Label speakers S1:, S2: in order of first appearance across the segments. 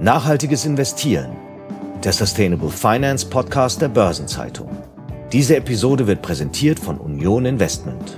S1: Nachhaltiges Investieren, der Sustainable Finance Podcast der Börsenzeitung. Diese Episode wird präsentiert von Union Investment.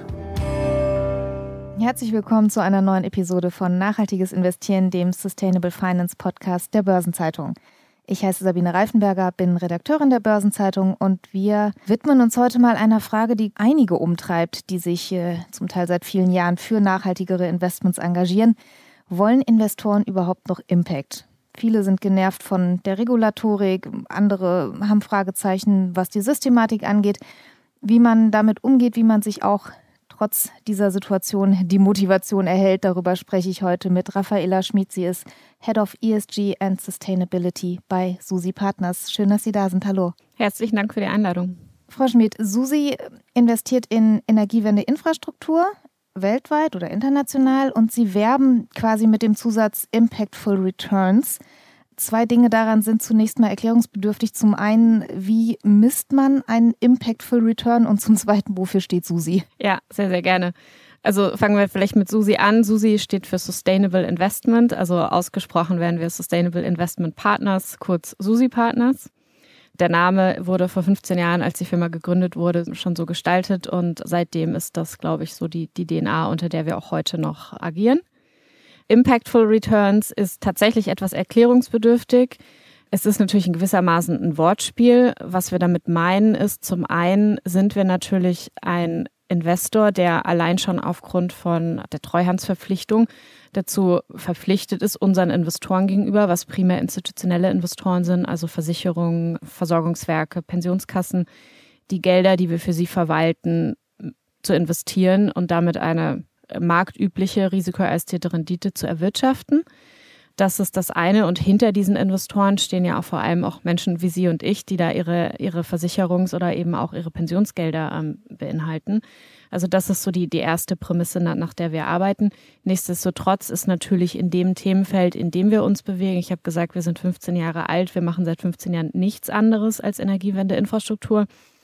S2: Herzlich willkommen zu einer neuen Episode von Nachhaltiges Investieren, dem Sustainable Finance Podcast der Börsenzeitung. Ich heiße Sabine Reifenberger, bin Redakteurin der Börsenzeitung und wir widmen uns heute mal einer Frage, die einige umtreibt, die sich zum Teil seit vielen Jahren für nachhaltigere Investments engagieren. Wollen Investoren überhaupt noch Impact? Viele sind genervt von der Regulatorik, andere haben Fragezeichen, was die Systematik angeht, wie man damit umgeht, wie man sich auch trotz dieser Situation die Motivation erhält. Darüber spreche ich heute mit Raffaela Schmid. Sie ist Head of ESG and Sustainability bei Susi Partners. Schön, dass Sie da sind. Hallo.
S3: Herzlichen Dank für die Einladung.
S2: Frau Schmid, Susi investiert in Energiewende-Infrastruktur weltweit oder international und Sie werben quasi mit dem Zusatz Impactful Returns. Zwei Dinge daran sind zunächst mal erklärungsbedürftig. Zum einen, wie misst man einen Impactful Return und zum zweiten, wofür steht Susi?
S3: Ja, sehr, sehr gerne. Also fangen wir vielleicht mit Susi an. Susi steht für Sustainable Investment, also ausgesprochen werden wir Sustainable Investment Partners, kurz Susi Partners. Der Name wurde vor 15 Jahren, als die Firma gegründet wurde, schon so gestaltet und seitdem ist das, glaube ich, so die DNA, unter der wir auch heute noch agieren. Impactful Returns ist tatsächlich etwas erklärungsbedürftig. Es ist natürlich in gewissermaßen ein Wortspiel. Was wir damit meinen ist, zum einen sind wir natürlich ein Investor, der allein schon aufgrund von der Treuhandsverpflichtung dazu verpflichtet ist, unseren Investoren gegenüber, was primär institutionelle Investoren sind, also Versicherungen, Versorgungswerke, Pensionskassen, die Gelder, die wir für sie verwalten, zu investieren und damit eine marktübliche risikoerastete Rendite zu erwirtschaften. Das ist das eine. Und hinter diesen Investoren stehen ja auch vor allem auch Menschen wie Sie und ich, die da ihre Versicherungs- oder eben auch ihre Pensionsgelder beinhalten. Also das ist so die erste Prämisse, nach der wir arbeiten. Nichtsdestotrotz ist natürlich in dem Themenfeld, in dem wir uns bewegen, ich habe gesagt, wir sind 15 Jahre alt, wir machen seit 15 Jahren nichts anderes als Energiewende-Infrastruktur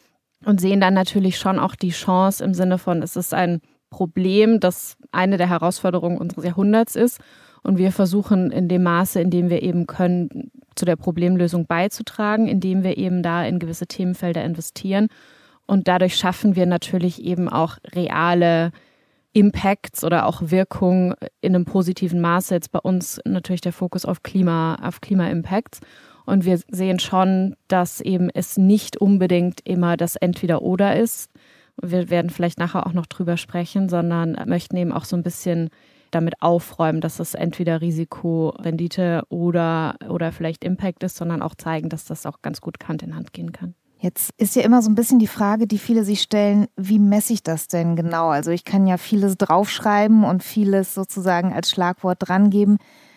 S3: und sehen dann natürlich schon auch die Chance im Sinne von, es ist ein Problem, das eine der Herausforderungen unseres Jahrhunderts ist. Und wir versuchen in dem Maße, in dem wir eben können, zu der Problemlösung beizutragen, indem wir eben da in gewisse Themenfelder investieren. Und dadurch schaffen wir natürlich eben auch reale Impacts oder auch Wirkung in einem positiven Maße. Jetzt bei uns natürlich der Fokus auf Klima-Impacts. Und wir sehen schon, dass eben es nicht unbedingt immer das Entweder-Oder ist. Wir werden vielleicht nachher auch noch drüber sprechen, sondern möchten eben auch so ein bisschen damit aufräumen, dass es entweder Risiko, Rendite oder vielleicht Impact ist, sondern auch zeigen, dass das auch ganz gut Hand in Hand gehen kann.
S2: Jetzt ist ja immer so ein bisschen die Frage, die viele sich stellen, wie messe ich das denn genau? Also ich kann ja vieles draufschreiben und vieles sozusagen als Schlagwort drangeben.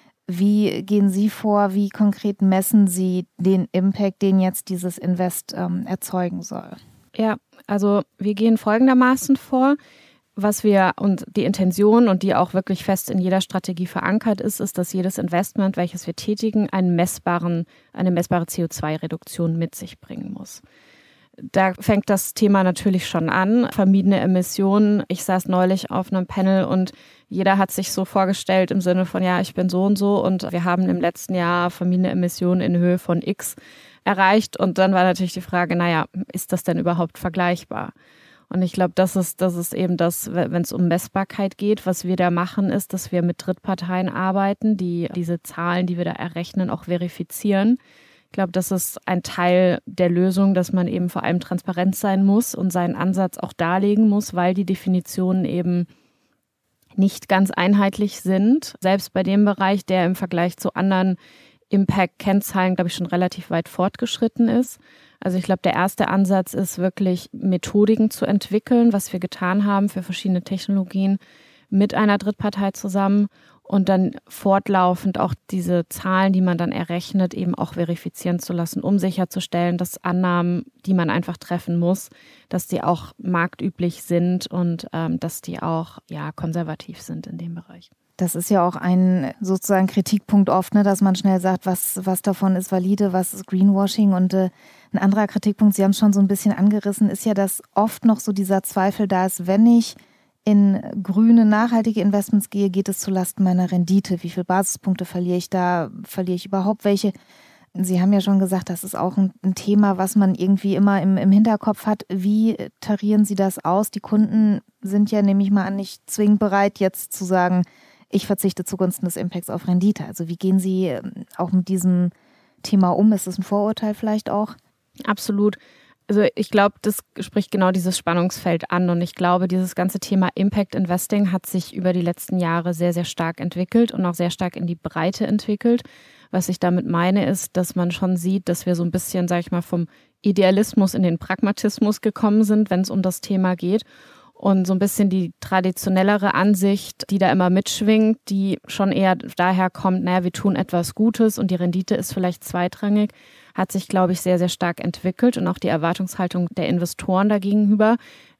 S2: Wie gehen Sie vor? Wie konkret messen Sie den Impact, den jetzt dieses Invest erzeugen soll?
S3: Ja, also wir gehen folgendermaßen vor. Was wir und die Intention und die auch wirklich fest in jeder Strategie verankert ist, dass jedes Investment, welches wir tätigen, eine messbare CO2-Reduktion mit sich bringen muss. Da fängt das Thema natürlich schon an. Vermiedene Emissionen. Ich saß neulich auf einem Panel und jeder hat sich so vorgestellt im Sinne von, ja, ich bin so und so und wir haben im letzten Jahr vermiedene Emissionen in Höhe von X erreicht. Und dann war natürlich die Frage, naja, ist das denn überhaupt vergleichbar? Und ich glaube, das ist eben das, wenn es um Messbarkeit geht, was wir da machen, ist, dass wir mit Drittparteien arbeiten, die diese Zahlen, die wir da errechnen, auch verifizieren. Ich glaube, das ist ein Teil der Lösung, dass man eben vor allem transparent sein muss und seinen Ansatz auch darlegen muss, weil die Definitionen eben nicht ganz einheitlich sind. Selbst bei dem Bereich, der im Vergleich zu anderen Impact-Kennzahlen, glaube ich, schon relativ weit fortgeschritten ist. Also ich glaube, der erste Ansatz ist wirklich Methodiken zu entwickeln, was wir getan haben für verschiedene Technologien mit einer Drittpartei zusammen und dann fortlaufend auch diese Zahlen, die man dann errechnet, eben auch verifizieren zu lassen, um sicherzustellen, dass Annahmen, die man einfach treffen muss, dass die auch marktüblich sind und dass die auch konservativ sind in dem Bereich.
S2: Das ist ja auch ein sozusagen Kritikpunkt oft, ne, dass man schnell sagt, was davon ist valide, was ist Greenwashing. Und ein anderer Kritikpunkt, Sie haben es schon so ein bisschen angerissen, ist ja, dass oft noch so dieser Zweifel da ist, wenn ich in grüne, nachhaltige Investments gehe, geht es zulasten meiner Rendite? Wie viele Basispunkte verliere ich da? Verliere ich überhaupt welche? Sie haben ja schon gesagt, das ist auch ein Thema, was man irgendwie immer im Hinterkopf hat. Wie tarieren Sie das aus? Die Kunden sind ja, nehme ich mal an, nicht zwingend bereit, jetzt zu sagen, ich verzichte zugunsten des Impacts auf Rendite. Also wie gehen Sie auch mit diesem Thema um? Ist das ein Vorurteil vielleicht auch?
S3: Absolut. Also ich glaube, das spricht genau dieses Spannungsfeld an und ich glaube, dieses ganze Thema Impact Investing hat sich über die letzten Jahre sehr, sehr stark entwickelt und auch sehr stark in die Breite entwickelt. Was ich damit meine, ist, dass man schon sieht, dass wir so ein bisschen, sage ich mal, vom Idealismus in den Pragmatismus gekommen sind, wenn es um das Thema geht. Und so ein bisschen die traditionellere Ansicht, die da immer mitschwingt, die schon eher daher kommt, naja, wir tun etwas Gutes und die Rendite ist vielleicht zweitrangig, hat sich, glaube ich, sehr, sehr stark entwickelt und auch die Erwartungshaltung der Investoren dagegenüber.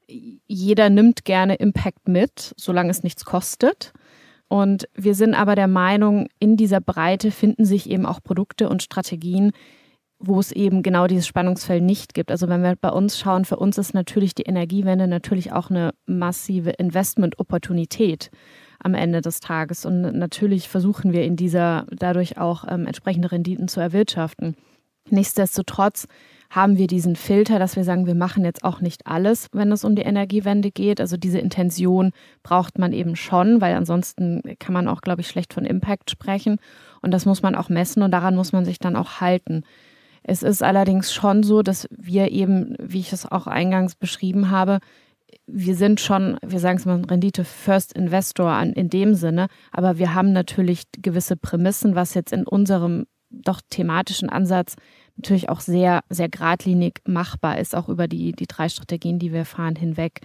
S3: Jeder nimmt gerne Impact mit, solange es nichts kostet. Und wir sind aber der Meinung, in dieser Breite finden sich eben auch Produkte und Strategien, wo es eben genau dieses Spannungsfeld nicht gibt. Also wenn wir bei uns schauen, für uns ist natürlich die Energiewende natürlich auch eine massive Investment-Opportunität am Ende des Tages. Und natürlich versuchen wir in dieser dadurch auch entsprechende Renditen zu erwirtschaften. Nichtsdestotrotz haben wir diesen Filter, dass wir sagen, wir machen jetzt auch nicht alles, wenn es um die Energiewende geht. Also diese Intention braucht man eben schon, weil ansonsten kann man auch, glaube ich, schlecht von Impact sprechen. Und das muss man auch messen und daran muss man sich dann auch halten. Es ist allerdings schon so, dass wir eben, wie ich es auch eingangs beschrieben habe, wir sind schon, wir sagen es mal, ein Rendite-First-Investor in dem Sinne, aber wir haben natürlich gewisse Prämissen, was jetzt in unserem doch thematischen Ansatz natürlich auch sehr, sehr geradlinig machbar ist, auch über die 3 Strategien, die wir fahren, hinweg.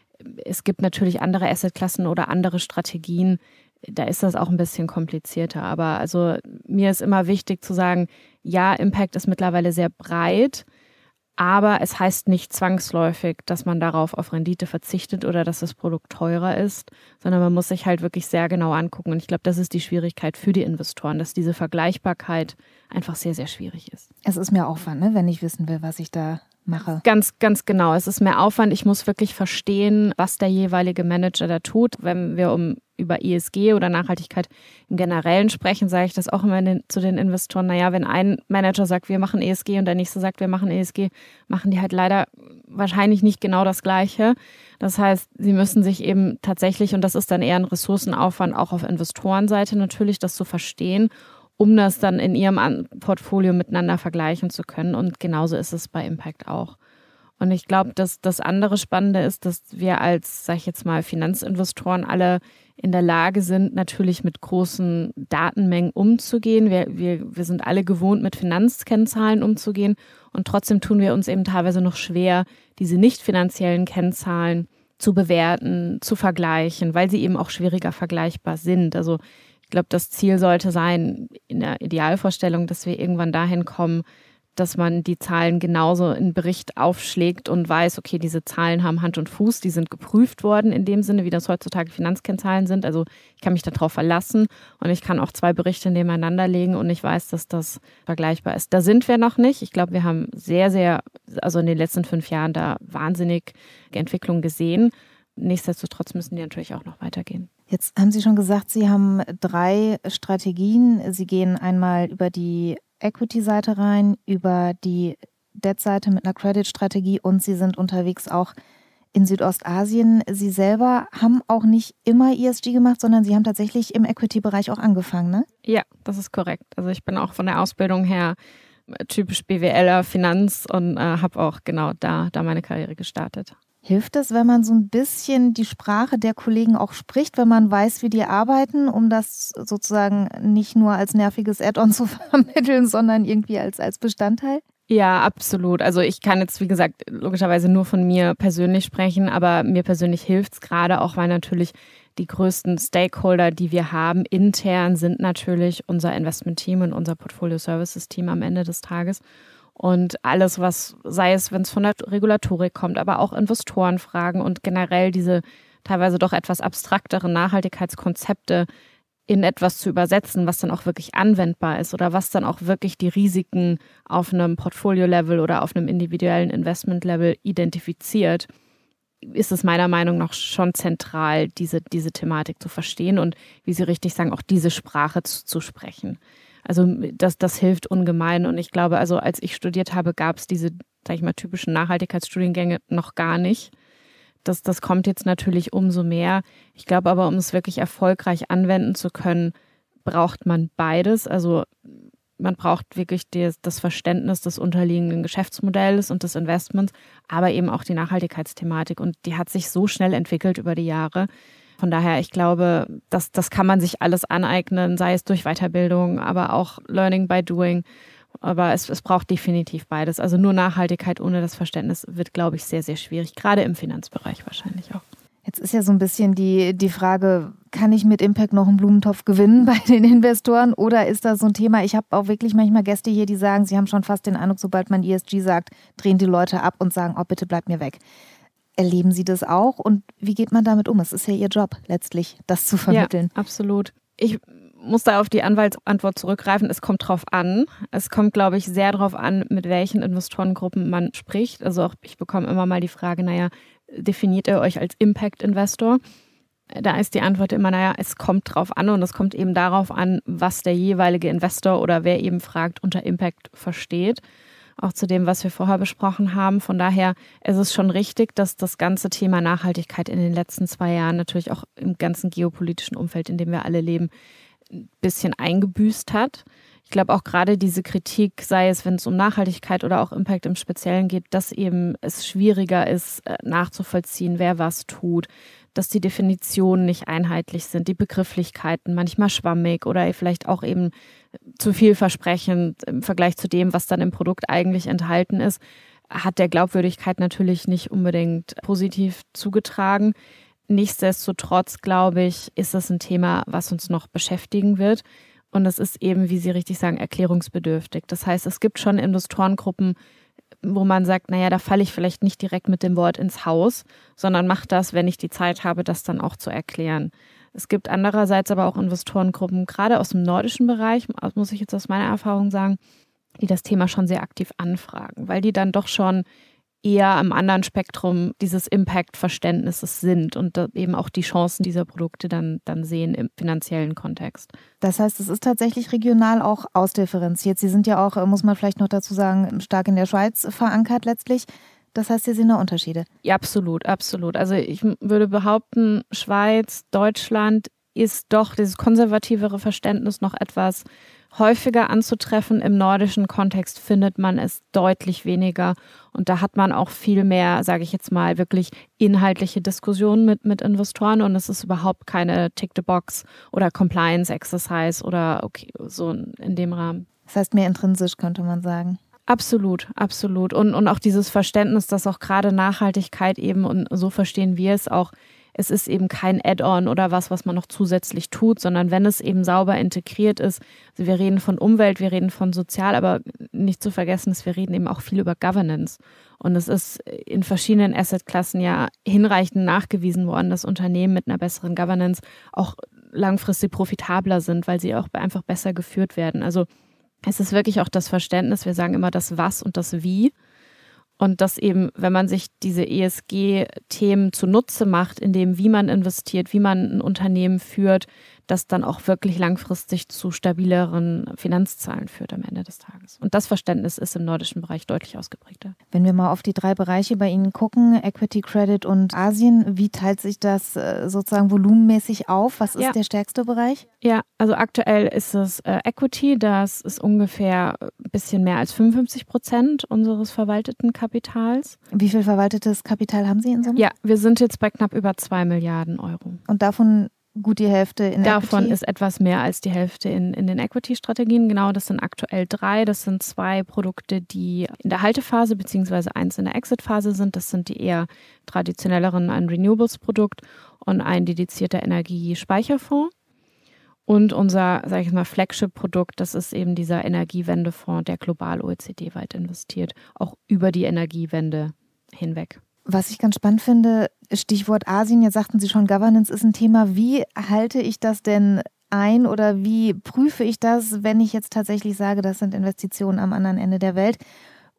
S3: Es gibt natürlich andere Assetklassen oder andere Strategien, da ist das auch ein bisschen komplizierter. Aber also mir ist immer wichtig zu sagen, ja, Impact ist mittlerweile sehr breit, aber es heißt nicht zwangsläufig, dass man darauf auf Rendite verzichtet oder dass das Produkt teurer ist, sondern man muss sich halt wirklich sehr genau angucken. Und ich glaube, das ist die Schwierigkeit für die Investoren, dass diese Vergleichbarkeit einfach sehr, sehr schwierig ist.
S2: Es ist mehr Aufwand, ne, wenn ich wissen will, was ich da mache.
S3: Ganz, ganz genau. Es ist mehr Aufwand. Ich muss wirklich verstehen, was der jeweilige Manager da tut. Wenn wir über ESG oder Nachhaltigkeit im Generellen sprechen, sage ich das auch immer zu den Investoren. Naja, wenn ein Manager sagt, wir machen ESG und der nächste sagt, wir machen ESG, machen die halt leider wahrscheinlich nicht genau das Gleiche. Das heißt, sie müssen sich eben tatsächlich, und das ist dann eher ein Ressourcenaufwand, auch auf Investorenseite natürlich, das zu verstehen, um das dann in ihrem Portfolio miteinander vergleichen zu können. Und genauso ist es bei Impact auch. Und ich glaube, dass das andere Spannende ist, dass wir als, sag ich jetzt mal, Finanzinvestoren alle in der Lage sind, natürlich mit großen Datenmengen umzugehen. Wir sind alle gewohnt, mit Finanzkennzahlen umzugehen. Und trotzdem tun wir uns eben teilweise noch schwer, diese nicht finanziellen Kennzahlen zu bewerten, zu vergleichen, weil sie eben auch schwieriger vergleichbar sind. Also ich glaube, das Ziel sollte sein, in der Idealvorstellung, dass wir irgendwann dahin kommen, dass man die Zahlen genauso in Bericht aufschlägt und weiß, okay, diese Zahlen haben Hand und Fuß, die sind geprüft worden in dem Sinne, wie das heutzutage Finanzkennzahlen sind. Also ich kann mich darauf verlassen und ich kann auch 2 Berichte nebeneinander legen und ich weiß, dass das vergleichbar ist. Da sind wir noch nicht. Ich glaube, wir haben also in den letzten 5 Jahren da wahnsinnig Entwicklungen gesehen. Nichtsdestotrotz müssen die natürlich auch noch weitergehen.
S2: Jetzt haben Sie schon gesagt, Sie haben 3 Strategien. Sie gehen einmal über die Equity-Seite rein, über die Debt-Seite mit einer Credit-Strategie und Sie sind unterwegs auch in Südostasien. Sie selber haben auch nicht immer ESG gemacht, sondern Sie haben tatsächlich im Equity-Bereich auch angefangen, ne?
S3: Ja, das ist korrekt. Also ich bin auch von der Ausbildung her typisch BWLer, Finanz und habe auch genau da meine Karriere gestartet.
S2: Hilft es, wenn man so ein bisschen die Sprache der Kollegen auch spricht, wenn man weiß, wie die arbeiten, um das sozusagen nicht nur als nerviges Add-on zu vermitteln, sondern irgendwie als Bestandteil?
S3: Ja, absolut. Also ich kann jetzt, wie gesagt, logischerweise nur von mir persönlich sprechen, aber mir persönlich hilft es gerade auch, weil natürlich die größten Stakeholder, die wir haben, intern sind natürlich unser Investment-Team und unser Portfolio-Services-Team am Ende des Tages. Und alles, was, sei es, wenn es von der Regulatorik kommt, aber auch Investorenfragen und generell diese teilweise doch etwas abstrakteren Nachhaltigkeitskonzepte in etwas zu übersetzen, was dann auch wirklich anwendbar ist oder was dann auch wirklich die Risiken auf einem Portfolio-Level oder auf einem individuellen Investment-Level identifiziert, ist es meiner Meinung nach schon zentral, diese Thematik zu verstehen und, wie Sie richtig sagen, auch diese Sprache zu sprechen. Also das hilft ungemein und ich glaube, also als ich studiert habe, gab es diese, sag ich mal, typischen Nachhaltigkeitsstudiengänge noch gar nicht. Das kommt jetzt natürlich umso mehr. Ich glaube aber, um es wirklich erfolgreich anwenden zu können, braucht man beides. Also man braucht wirklich das Verständnis des unterliegenden Geschäftsmodells und des Investments, aber eben auch die Nachhaltigkeitsthematik. Und die hat sich so schnell entwickelt über die Jahre. Von daher, ich glaube, das kann man sich alles aneignen, sei es durch Weiterbildung, aber auch Learning by Doing. Aber es braucht definitiv beides. Also nur Nachhaltigkeit ohne das Verständnis wird, glaube ich, sehr, sehr schwierig. Gerade im Finanzbereich wahrscheinlich auch.
S2: Jetzt ist ja so ein bisschen die Frage, kann ich mit Impact noch einen Blumentopf gewinnen bei den Investoren oder ist das so ein Thema? Ich habe auch wirklich manchmal Gäste hier, die sagen, sie haben schon fast den Eindruck, sobald man ESG sagt, drehen die Leute ab und sagen, oh bitte bleib mir weg. Erleben Sie das auch und wie geht man damit um? Es ist ja Ihr Job letztlich, das zu vermitteln.
S3: Ja, absolut. Ich muss da auf die Anwaltsantwort zurückgreifen. Es kommt drauf an. Es kommt, glaube ich, sehr drauf an, mit welchen Investorengruppen man spricht. Also auch ich bekomme immer mal die Frage, definiert ihr euch als Impact-Investor? Da ist die Antwort immer, es kommt drauf an und es kommt eben darauf an, was der jeweilige Investor oder wer eben fragt, unter Impact versteht. Auch zu dem, was wir vorher besprochen haben. Von daher ist es schon richtig, dass das ganze Thema Nachhaltigkeit in den letzten 2 Jahren natürlich auch im ganzen geopolitischen Umfeld, in dem wir alle leben, ein bisschen eingebüßt hat. Ich glaube auch gerade diese Kritik, sei es, wenn es um Nachhaltigkeit oder auch Impact im Speziellen geht, dass eben es schwieriger ist, nachzuvollziehen, wer was tut, dass die Definitionen nicht einheitlich sind, die Begrifflichkeiten manchmal schwammig oder vielleicht auch eben zu vielversprechend im Vergleich zu dem, was dann im Produkt eigentlich enthalten ist, hat der Glaubwürdigkeit natürlich nicht unbedingt positiv zugetragen. Nichtsdestotrotz, glaube ich, ist das ein Thema, was uns noch beschäftigen wird. Und es ist eben, wie Sie richtig sagen, erklärungsbedürftig. Das heißt, es gibt schon Investorengruppen, wo man sagt, da falle ich vielleicht nicht direkt mit dem Wort ins Haus, sondern mache das, wenn ich die Zeit habe, das dann auch zu erklären. Es gibt andererseits aber auch Investorengruppen, gerade aus dem nordischen Bereich, muss ich jetzt aus meiner Erfahrung sagen, die das Thema schon sehr aktiv anfragen, weil die dann doch schon eher am anderen Spektrum dieses Impact-Verständnisses sind und eben auch die Chancen dieser Produkte dann sehen im finanziellen Kontext.
S2: Das heißt, es ist tatsächlich regional auch ausdifferenziert. Sie sind ja auch, muss man vielleicht noch dazu sagen, stark in der Schweiz verankert letztlich. Das heißt, Sie sehen da Unterschiede?
S3: Ja, absolut, absolut. Also ich würde behaupten, Schweiz, Deutschland ist doch dieses konservativere Verständnis noch etwas häufiger anzutreffen. Im nordischen Kontext findet man es deutlich weniger. Und da hat man auch viel mehr, sage ich jetzt mal, wirklich inhaltliche Diskussionen mit Investoren. Und es ist überhaupt keine Tick-the-Box oder Compliance-Exercise oder okay, so in dem Rahmen.
S2: Das heißt mehr intrinsisch, könnte man sagen.
S3: Absolut, absolut. Und auch dieses Verständnis, dass auch gerade Nachhaltigkeit eben, und so verstehen wir es auch, es ist eben kein Add-on oder was man noch zusätzlich tut, sondern wenn es eben sauber integriert ist, also wir reden von Umwelt, wir reden von Sozial, aber nicht zu vergessen ist, wir reden eben auch viel über Governance. Und es ist in verschiedenen Assetklassen ja hinreichend nachgewiesen worden, dass Unternehmen mit einer besseren Governance auch langfristig profitabler sind, weil sie auch einfach besser geführt werden. Also es ist wirklich auch das Verständnis, wir sagen immer das Was und das Wie. Und dass eben, wenn man sich diese ESG-Themen zunutze macht, in dem, wie man investiert, wie man ein Unternehmen führt, das dann auch wirklich langfristig zu stabileren Finanzzahlen führt am Ende des Tages. Und das Verständnis ist im nordischen Bereich deutlich ausgeprägter.
S2: Wenn wir mal auf die 3 Bereiche bei Ihnen gucken, Equity, Credit und Asien, wie teilt sich das sozusagen volumenmäßig auf? Was ist der stärkste Bereich?
S3: Ja, also aktuell ist es Equity, das ist ungefähr ein bisschen mehr als 55% unseres verwalteten Kapitals.
S2: Wie viel verwaltetes Kapital haben Sie in Summe?
S3: Ja, wir sind jetzt bei knapp über 2 Milliarden Euro.
S2: Und davon gut die Hälfte in
S3: Davon
S2: Equity?
S3: ist etwas mehr als die Hälfte in den Equity-Strategien. Genau, das sind aktuell 3. Das sind 2 Produkte, die in der Haltephase bzw. 1 in der Exit-Phase sind. Das sind die eher traditionelleren, ein Renewables-Produkt und ein dedizierter Energiespeicherfonds. Und unser, sage ich mal, Flagship-Produkt, das ist eben dieser Energiewendefonds, der global OECD-weit investiert, auch über die Energiewende hinweg.
S2: Was ich ganz spannend finde, Stichwort Asien, jetzt sagten Sie schon, Governance ist ein Thema. Wie halte ich das denn ein oder wie prüfe ich das, wenn ich jetzt tatsächlich sage, das sind Investitionen am anderen Ende der Welt?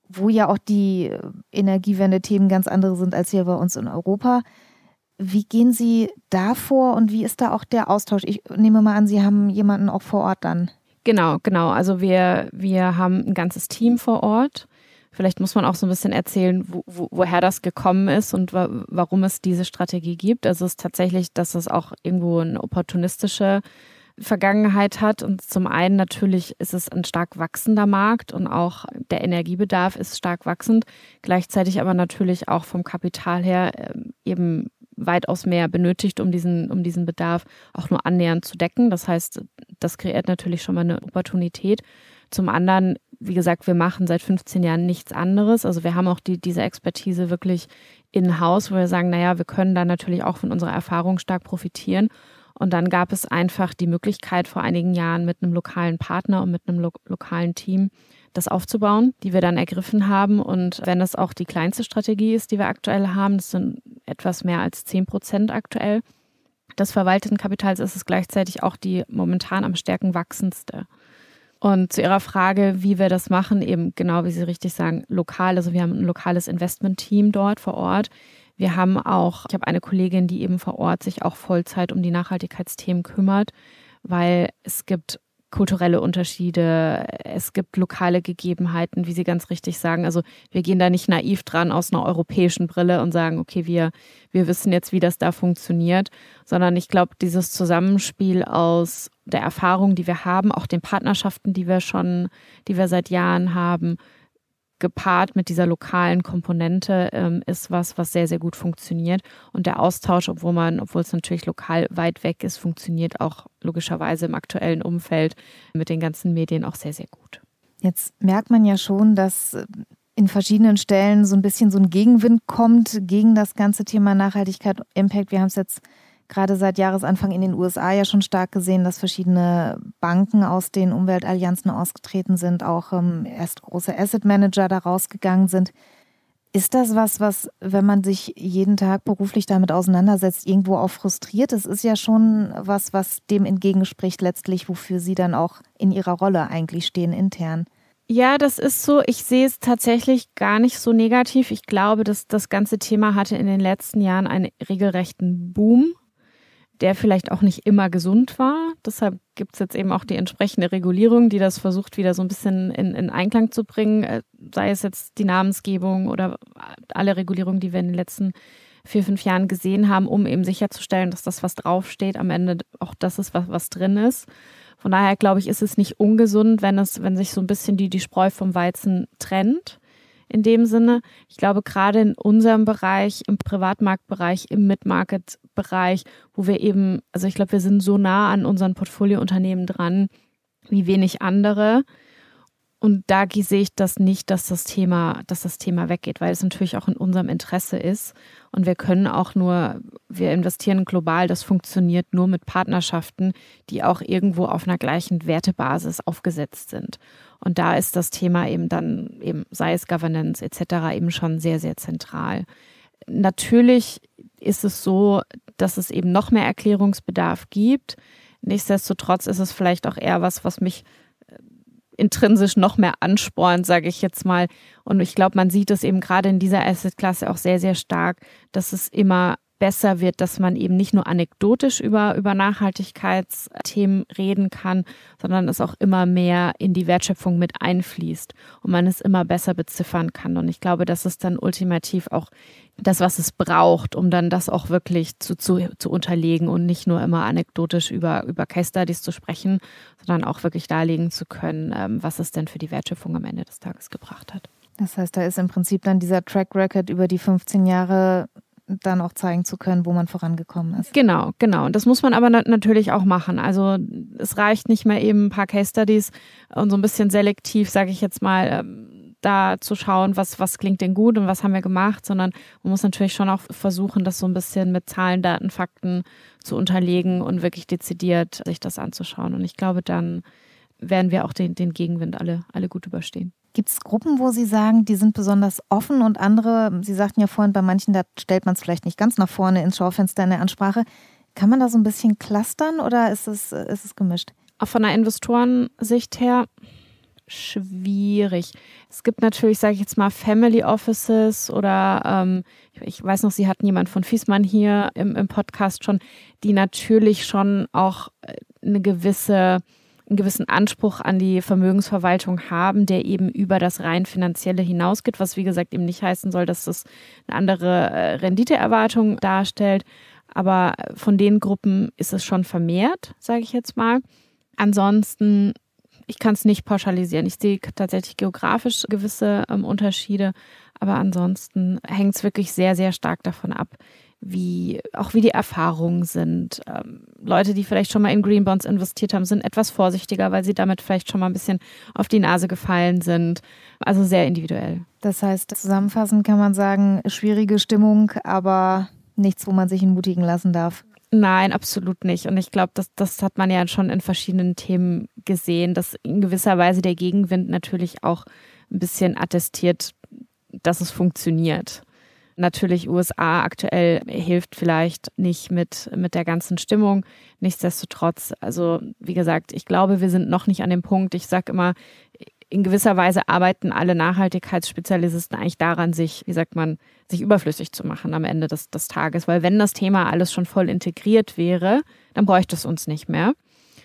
S2: wo ja auch die Energiewende-Themen ganz andere sind als hier bei uns in Europa. Wie gehen Sie da vor und wie ist da auch der Austausch? Ich nehme mal an, Sie haben jemanden auch vor Ort dann.
S3: Genau. Also wir haben ein ganzes Team vor Ort. Vielleicht muss man auch so ein bisschen erzählen, woher das gekommen ist und warum es diese Strategie gibt. Also es ist tatsächlich, dass es auch irgendwo eine opportunistische Vergangenheit hat. Und zum einen natürlich ist es ein stark wachsender Markt und auch der Energiebedarf ist stark wachsend. Gleichzeitig aber natürlich auch vom Kapital her eben weitaus mehr benötigt, um diesen Bedarf auch nur annähernd zu decken. Das heißt, das kreiert natürlich schon mal eine Opportunität. Zum anderen, wie gesagt, wir machen seit 15 Jahren nichts anderes. Also wir haben auch diese Expertise wirklich in-house, wo wir sagen, naja, wir können da natürlich auch von unserer Erfahrung stark profitieren. Und dann gab es einfach die Möglichkeit, vor einigen Jahren mit einem lokalen Partner und mit einem lokalen Team das aufzubauen, die wir dann ergriffen haben. Und wenn das auch die kleinste Strategie ist, die wir aktuell haben, das sind etwas mehr als 10% aktuell des verwalteten Kapitals, ist es gleichzeitig auch die momentan am stärken wachsendste. Und zu Ihrer Frage, wie wir das machen, eben genau wie Sie richtig sagen, lokal. Also wir haben ein lokales Investment-Team dort vor Ort. Wir haben auch, ich habe eine Kollegin, die eben vor Ort sich auch Vollzeit um die Nachhaltigkeitsthemen kümmert, weil es gibt kulturelle Unterschiede, es gibt lokale Gegebenheiten, wie Sie ganz richtig sagen. Also wir gehen da nicht naiv dran aus einer europäischen Brille und sagen, okay, wir wissen jetzt, wie das da funktioniert, sondern ich glaube, dieses Zusammenspiel aus der Erfahrung, die wir haben, auch den Partnerschaften, die wir seit Jahren haben, gepaart mit dieser lokalen Komponente ist was sehr, sehr gut funktioniert. Und der Austausch, obwohl es natürlich lokal weit weg ist, funktioniert auch logischerweise im aktuellen Umfeld mit den ganzen Medien auch sehr, sehr gut.
S2: Jetzt merkt man ja schon, dass in verschiedenen Stellen so ein bisschen so ein Gegenwind kommt gegen das ganze Thema Nachhaltigkeit, Impact. Wir haben es jetzt gerade seit Jahresanfang in den USA ja schon stark gesehen, dass verschiedene Banken aus den Umweltallianzen ausgetreten sind, auch erst große Asset Manager da rausgegangen sind. Ist das was, wenn man sich jeden Tag beruflich damit auseinandersetzt, irgendwo auch frustriert? Es ist ja schon was dem entgegenspricht letztlich, wofür Sie dann auch in Ihrer Rolle eigentlich stehen intern.
S3: Ja, das ist so. Ich sehe es tatsächlich gar nicht so negativ. Ich glaube, dass das ganze Thema hatte in den letzten Jahren einen regelrechten Boom, der vielleicht auch nicht immer gesund war. Deshalb gibt es jetzt eben auch die entsprechende Regulierung, die das versucht, wieder so ein bisschen in Einklang zu bringen. Sei es jetzt die Namensgebung oder alle Regulierungen, die wir in den letzten 4-5 Jahren gesehen haben, um eben sicherzustellen, dass das, was draufsteht, am Ende auch das ist, was drin ist. Von daher, glaube ich, ist es nicht ungesund, wenn sich so ein bisschen die Spreu vom Weizen trennt. In dem Sinne, ich glaube, gerade in unserem Bereich, im Privatmarktbereich, im Mid-Market-Bereich, wo wir eben, also ich glaube, wir sind so nah an unseren Portfoliounternehmen dran, wie wenig andere. Und da sehe ich das nicht, dass das Thema weggeht, weil es natürlich auch in unserem Interesse ist. Und wir investieren global, das funktioniert nur mit Partnerschaften, die auch irgendwo auf einer gleichen Wertebasis aufgesetzt sind. Und da ist das Thema eben dann, sei es Governance etc., eben schon sehr, sehr zentral. Natürlich ist es so, dass es eben noch mehr Erklärungsbedarf gibt. Nichtsdestotrotz ist es vielleicht auch eher was mich intrinsisch noch mehr anspornt, sage ich jetzt mal. Und ich glaube, man sieht es eben gerade in dieser Assetklasse auch sehr, sehr stark, dass es immer besser wird, dass man eben nicht nur anekdotisch über Nachhaltigkeitsthemen reden kann, sondern es auch immer mehr in die Wertschöpfung mit einfließt und man es immer besser beziffern kann. Und ich glaube, das ist dann ultimativ auch das, was es braucht, um dann das auch wirklich zu unterlegen und nicht nur immer anekdotisch über Case Studies zu sprechen, sondern auch wirklich darlegen zu können, was es denn für die Wertschöpfung am Ende des Tages gebracht hat.
S2: Das heißt, da ist im Prinzip dann dieser Track Record über die 15 Jahre dann auch zeigen zu können, wo man vorangekommen ist.
S3: Genau. Und das muss man aber natürlich auch machen. Also es reicht nicht mehr eben ein paar Case Studies und so ein bisschen selektiv, sage ich jetzt mal, da zu schauen, was klingt denn gut und was haben wir gemacht, sondern man muss natürlich schon auch versuchen, das so ein bisschen mit Zahlen, Daten, Fakten zu unterlegen und wirklich dezidiert sich das anzuschauen. Und ich glaube, dann werden wir auch den Gegenwind alle gut überstehen.
S2: Gibt es Gruppen, wo Sie sagen, die sind besonders offen und andere, Sie sagten ja vorhin, bei manchen, da stellt man es vielleicht nicht ganz nach vorne ins Schaufenster in der Ansprache. Kann man da so ein bisschen clustern oder ist es gemischt?
S3: Auch von der Investorensicht her, schwierig. Es gibt natürlich, sage ich jetzt mal, Family Offices oder ich weiß noch, Sie hatten jemand von Viessmann hier im Podcast schon, die natürlich schon auch einen gewissen Anspruch an die Vermögensverwaltung haben, der eben über das rein Finanzielle hinausgeht, was wie gesagt eben nicht heißen soll, dass das eine andere Renditeerwartung darstellt. Aber von den Gruppen ist es schon vermehrt, sage ich jetzt mal. Ansonsten, ich kann es nicht pauschalisieren. Ich sehe tatsächlich geografisch gewisse Unterschiede, aber ansonsten hängt es wirklich sehr, sehr stark davon ab, wie die Erfahrungen sind. Leute, die vielleicht schon mal in Green Bonds investiert haben, sind etwas vorsichtiger, weil sie damit vielleicht schon mal ein bisschen auf die Nase gefallen sind. Also sehr individuell.
S2: Das heißt, zusammenfassend kann man sagen, schwierige Stimmung, aber nichts, wo man sich entmutigen lassen darf.
S3: Nein, absolut nicht. Und ich glaube, das hat man ja schon in verschiedenen Themen gesehen, dass in gewisser Weise der Gegenwind natürlich auch ein bisschen attestiert, dass es funktioniert. Natürlich USA aktuell hilft vielleicht nicht mit der ganzen Stimmung. Nichtsdestotrotz, also wie gesagt, ich glaube, wir sind noch nicht an dem Punkt. Ich sage immer, in gewisser Weise arbeiten alle Nachhaltigkeitsspezialisten eigentlich daran, sich überflüssig zu machen am Ende des Tages. Weil wenn das Thema alles schon voll integriert wäre, dann bräuchte es uns nicht mehr.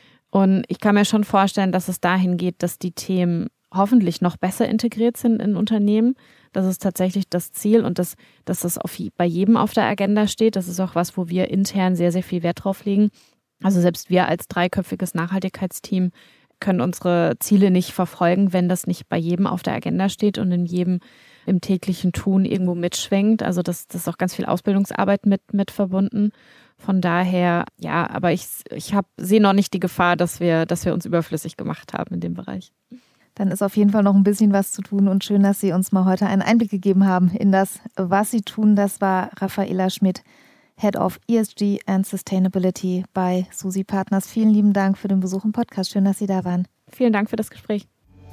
S3: Und ich kann mir schon vorstellen, dass es dahin geht, dass die Themen hoffentlich noch besser integriert sind in Unternehmen. Das ist tatsächlich das Ziel und dass das bei jedem auf der Agenda steht. Das ist auch was, wo wir intern sehr, sehr viel Wert drauf legen. Also selbst wir als dreiköpfiges Nachhaltigkeitsteam können unsere Ziele nicht verfolgen, wenn das nicht bei jedem auf der Agenda steht und in jedem im täglichen Tun irgendwo mitschwenkt. Also das ist auch ganz viel Ausbildungsarbeit mit verbunden. Von daher, ja, aber ich sehe noch nicht die Gefahr, dass wir uns überflüssig gemacht haben in dem Bereich.
S2: Dann ist auf jeden Fall noch ein bisschen was zu tun und schön, dass Sie uns mal heute einen Einblick gegeben haben in das, was Sie tun. Das war Raffaela Schmidt, Head of ESG and Sustainability bei SUSI Partners. Vielen lieben Dank für den Besuch im Podcast. Schön, dass Sie da waren.
S3: Vielen Dank für das Gespräch.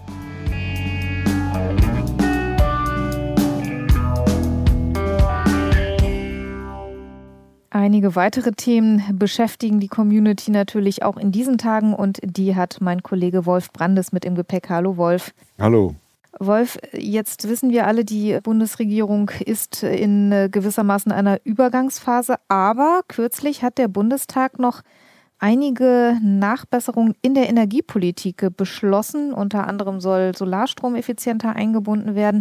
S2: Einige weitere Themen beschäftigen die Community natürlich auch in diesen Tagen und die hat mein Kollege Wolf Brandes mit im Gepäck. Hallo Wolf.
S4: Hallo.
S2: Wolf, jetzt wissen wir alle, die Bundesregierung ist in gewissermaßen einer Übergangsphase, aber kürzlich hat der Bundestag noch einige Nachbesserungen in der Energiepolitik beschlossen. Unter anderem soll Solarstrom effizienter eingebunden werden.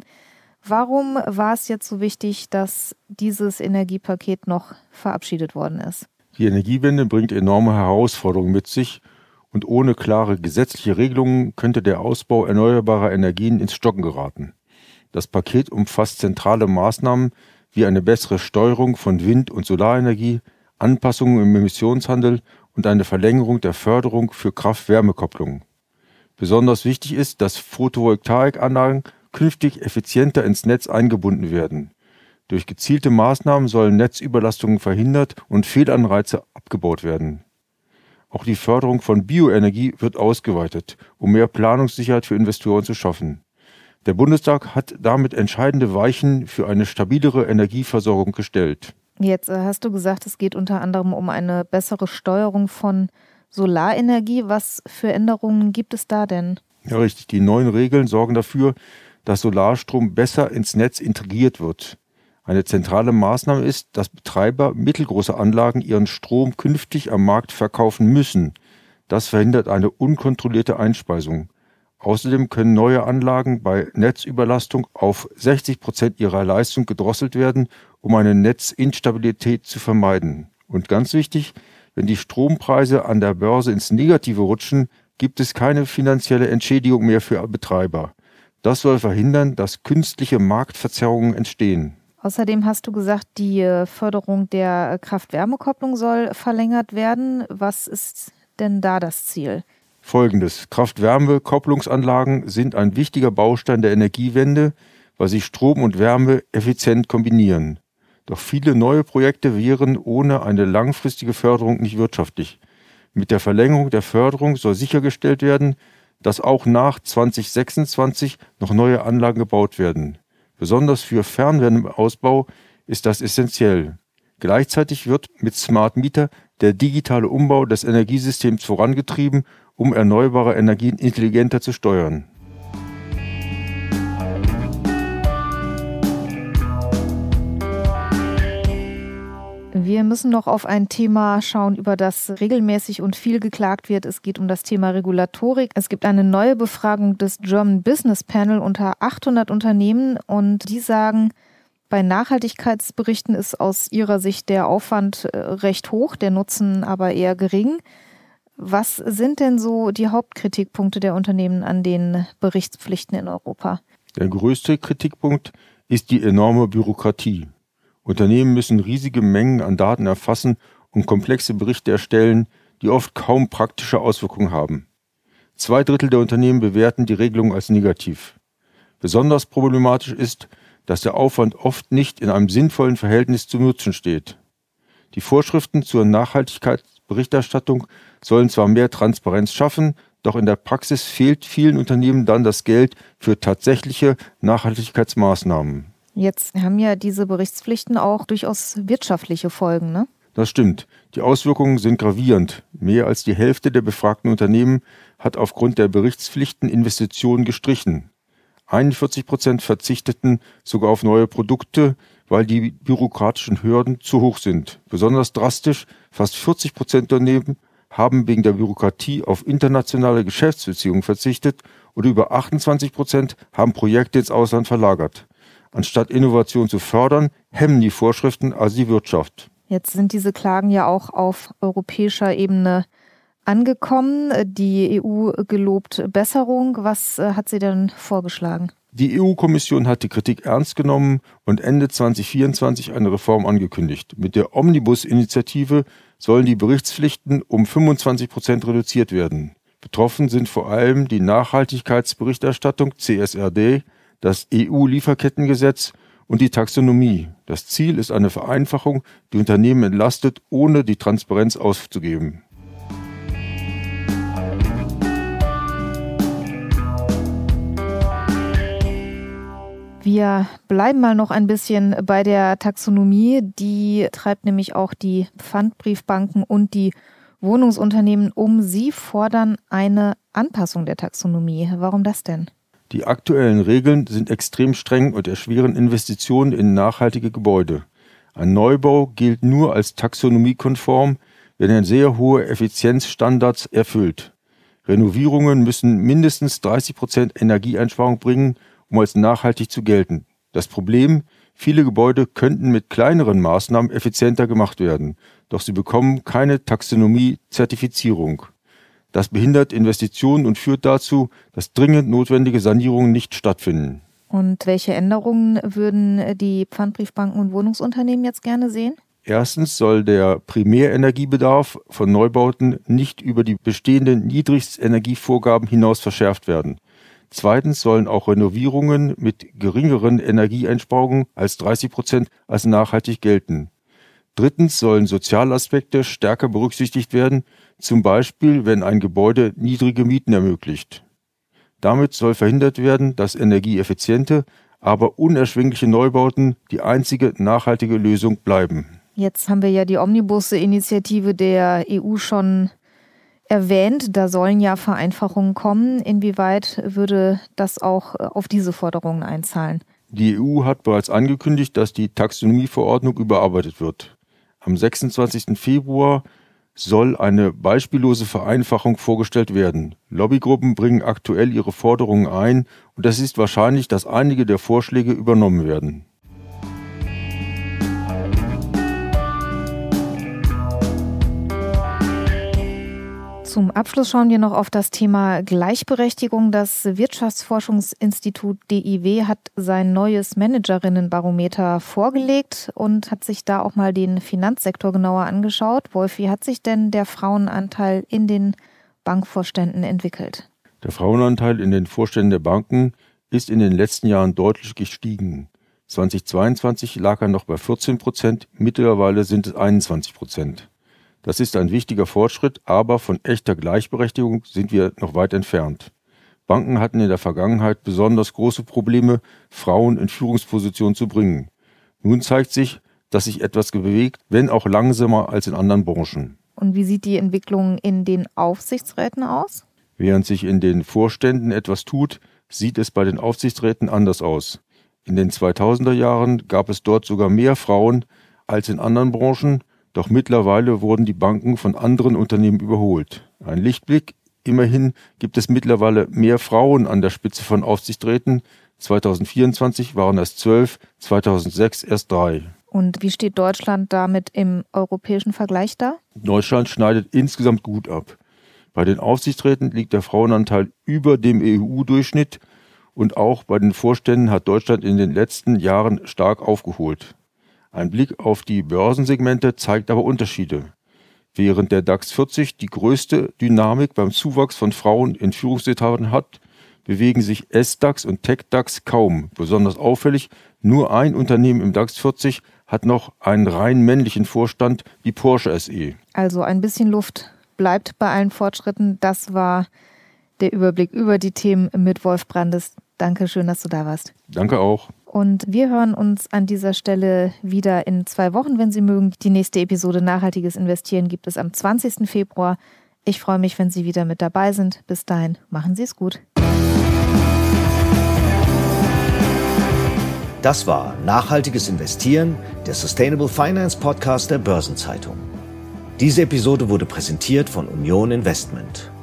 S2: Warum war es jetzt so wichtig, dass dieses Energiepaket noch verabschiedet worden ist?
S4: Die Energiewende bringt enorme Herausforderungen mit sich und ohne klare gesetzliche Regelungen könnte der Ausbau erneuerbarer Energien ins Stocken geraten. Das Paket umfasst zentrale Maßnahmen wie eine bessere Steuerung von Wind- und Solarenergie, Anpassungen im Emissionshandel und eine Verlängerung der Förderung für Kraft-Wärme-Kopplungen. Besonders wichtig ist, dass Photovoltaikanlagen künftig effizienter ins Netz eingebunden werden. Durch gezielte Maßnahmen sollen Netzüberlastungen verhindert und Fehlanreize abgebaut werden. Auch die Förderung von Bioenergie wird ausgeweitet, um mehr Planungssicherheit für Investoren zu schaffen. Der Bundestag hat damit entscheidende Weichen für eine stabilere Energieversorgung gestellt.
S2: Jetzt hast du gesagt, es geht unter anderem um eine bessere Steuerung von Solarenergie. Was für Änderungen gibt es da denn?
S4: Ja, richtig. Die neuen Regeln sorgen dafür, dass Solarstrom besser ins Netz integriert wird. Eine zentrale Maßnahme ist, dass Betreiber mittelgroßer Anlagen ihren Strom künftig am Markt verkaufen müssen. Das verhindert eine unkontrollierte Einspeisung. Außerdem können neue Anlagen bei Netzüberlastung auf 60% ihrer Leistung gedrosselt werden, um eine Netzinstabilität zu vermeiden. Und ganz wichtig, wenn die Strompreise an der Börse ins Negative rutschen, gibt es keine finanzielle Entschädigung mehr für Betreiber. Das soll verhindern, dass künstliche Marktverzerrungen entstehen.
S2: Außerdem hast du gesagt, die Förderung der Kraft-Wärme-Kopplung soll verlängert werden. Was ist denn da das Ziel?
S4: Folgendes: Kraft-Wärme-Kopplungsanlagen sind ein wichtiger Baustein der Energiewende, weil sie Strom und Wärme effizient kombinieren. Doch viele neue Projekte wären ohne eine langfristige Förderung nicht wirtschaftlich. Mit der Verlängerung der Förderung soll sichergestellt werden, dass auch nach 2026 noch neue Anlagen gebaut werden. Besonders für Fernwärmeausbau ist das essentiell. Gleichzeitig wird mit Smart Meter der digitale Umbau des Energiesystems vorangetrieben, um erneuerbare Energien intelligenter zu steuern.
S2: Wir müssen noch auf ein Thema schauen, über das regelmäßig und viel geklagt wird. Es geht um das Thema Regulatorik. Es gibt eine neue Befragung des German Business Panel unter 800 Unternehmen und die sagen, bei Nachhaltigkeitsberichten ist aus ihrer Sicht der Aufwand recht hoch, der Nutzen aber eher gering. Was sind denn so die Hauptkritikpunkte der Unternehmen an den Berichtspflichten in Europa?
S4: Der größte Kritikpunkt ist die enorme Bürokratie. Unternehmen müssen riesige Mengen an Daten erfassen und komplexe Berichte erstellen, die oft kaum praktische Auswirkungen haben. 2/3 der Unternehmen bewerten die Regelung als negativ. Besonders problematisch ist, dass der Aufwand oft nicht in einem sinnvollen Verhältnis zum Nutzen steht. Die Vorschriften zur Nachhaltigkeitsberichterstattung sollen zwar mehr Transparenz schaffen, doch in der Praxis fehlt vielen Unternehmen dann das Geld für tatsächliche Nachhaltigkeitsmaßnahmen.
S2: Jetzt haben ja diese Berichtspflichten auch durchaus wirtschaftliche Folgen, ne?
S4: Das stimmt. Die Auswirkungen sind gravierend. Mehr als die Hälfte der befragten Unternehmen hat aufgrund der Berichtspflichten Investitionen gestrichen. 41% verzichteten sogar auf neue Produkte, weil die bürokratischen Hürden zu hoch sind. Besonders drastisch, fast 40% der Unternehmen haben wegen der Bürokratie auf internationale Geschäftsbeziehungen verzichtet und über 28% haben Projekte ins Ausland verlagert. Anstatt Innovation zu fördern, hemmen die Vorschriften also die Wirtschaft.
S2: Jetzt sind diese Klagen ja auch auf europäischer Ebene angekommen. Die EU gelobt Besserung. Was hat sie denn vorgeschlagen?
S4: Die EU-Kommission hat die Kritik ernst genommen und Ende 2024 eine Reform angekündigt. Mit der Omnibus-Initiative sollen die Berichtspflichten um 25% reduziert werden. Betroffen sind vor allem die Nachhaltigkeitsberichterstattung CSRD, das EU-Lieferkettengesetz und die Taxonomie. Das Ziel ist eine Vereinfachung, die Unternehmen entlastet, ohne die Transparenz auszugeben.
S2: Wir bleiben mal noch ein bisschen bei der Taxonomie. Die treibt nämlich auch die Pfandbriefbanken und die Wohnungsunternehmen um. Sie fordern eine Anpassung der Taxonomie. Warum das denn?
S4: Die aktuellen Regeln sind extrem streng und erschweren Investitionen in nachhaltige Gebäude. Ein Neubau gilt nur als taxonomiekonform, wenn er sehr hohe Effizienzstandards erfüllt. Renovierungen müssen mindestens 30% Energieeinsparung bringen, um als nachhaltig zu gelten. Das Problem: viele Gebäude könnten mit kleineren Maßnahmen effizienter gemacht werden, doch sie bekommen keine Taxonomie-Zertifizierung. Das behindert Investitionen und führt dazu, dass dringend notwendige Sanierungen nicht stattfinden.
S2: Und welche Änderungen würden die Pfandbriefbanken und Wohnungsunternehmen jetzt gerne sehen?
S4: Erstens soll der Primärenergiebedarf von Neubauten nicht über die bestehenden Niedrigstenergievorgaben hinaus verschärft werden. Zweitens sollen auch Renovierungen mit geringeren Energieeinsparungen als 30% als nachhaltig gelten. Drittens sollen Sozialaspekte stärker berücksichtigt werden, zum Beispiel wenn ein Gebäude niedrige Mieten ermöglicht. Damit soll verhindert werden, dass energieeffiziente, aber unerschwingliche Neubauten die einzige nachhaltige Lösung bleiben.
S2: Jetzt haben wir ja die Omnibus-Initiative der EU schon erwähnt. Da sollen ja Vereinfachungen kommen. Inwieweit würde das auch auf diese Forderungen einzahlen?
S4: Die EU hat bereits angekündigt, dass die Taxonomieverordnung überarbeitet wird. Am 26. Februar soll eine beispiellose Vereinfachung vorgestellt werden. Lobbygruppen bringen aktuell ihre Forderungen ein und es ist wahrscheinlich, dass einige der Vorschläge übernommen werden.
S2: Zum Abschluss schauen wir noch auf das Thema Gleichberechtigung. Das Wirtschaftsforschungsinstitut DIW hat sein neues Managerinnenbarometer vorgelegt und hat sich da auch mal den Finanzsektor genauer angeschaut. Wolf, wie hat sich denn der Frauenanteil in den Bankvorständen entwickelt?
S4: Der Frauenanteil in den Vorständen der Banken ist in den letzten Jahren deutlich gestiegen. 2022 lag er noch bei 14%, mittlerweile sind es 21%. Das ist ein wichtiger Fortschritt, aber von echter Gleichberechtigung sind wir noch weit entfernt. Banken hatten in der Vergangenheit besonders große Probleme, Frauen in Führungspositionen zu bringen. Nun zeigt sich, dass sich etwas bewegt, wenn auch langsamer als in anderen Branchen.
S2: Und wie sieht die Entwicklung in den Aufsichtsräten aus?
S4: Während sich in den Vorständen etwas tut, sieht es bei den Aufsichtsräten anders aus. In den 2000er Jahren gab es dort sogar mehr Frauen als in anderen Branchen. Doch mittlerweile wurden die Banken von anderen Unternehmen überholt. Ein Lichtblick: Immerhin gibt es mittlerweile mehr Frauen an der Spitze von Aufsichtsräten. 2024 waren es 12, 2006 erst 3.
S2: Und wie steht Deutschland damit im europäischen Vergleich da?
S4: Deutschland schneidet insgesamt gut ab. Bei den Aufsichtsräten liegt der Frauenanteil über dem EU-Durchschnitt und auch bei den Vorständen hat Deutschland in den letzten Jahren stark aufgeholt. Ein Blick auf die Börsensegmente zeigt aber Unterschiede. Während der DAX 40 die größte Dynamik beim Zuwachs von Frauen in Führungsetagen hat, bewegen sich SDAX und TechDAX kaum. Besonders auffällig: Nur ein Unternehmen im DAX 40 hat noch einen rein männlichen Vorstand, die Porsche SE.
S2: Also ein bisschen Luft bleibt bei allen Fortschritten. Das war der Überblick über die Themen mit Wolf Brandes. Danke, schön, dass du da warst.
S4: Danke auch.
S2: Und wir hören uns an dieser Stelle wieder in 2 Wochen, wenn Sie mögen. Die nächste Episode Nachhaltiges Investieren gibt es am 20. Februar. Ich freue mich, wenn Sie wieder mit dabei sind. Bis dahin, machen Sie es gut.
S1: Das war Nachhaltiges Investieren, der Sustainable Finance Podcast der Börsenzeitung. Diese Episode wurde präsentiert von Union Investment.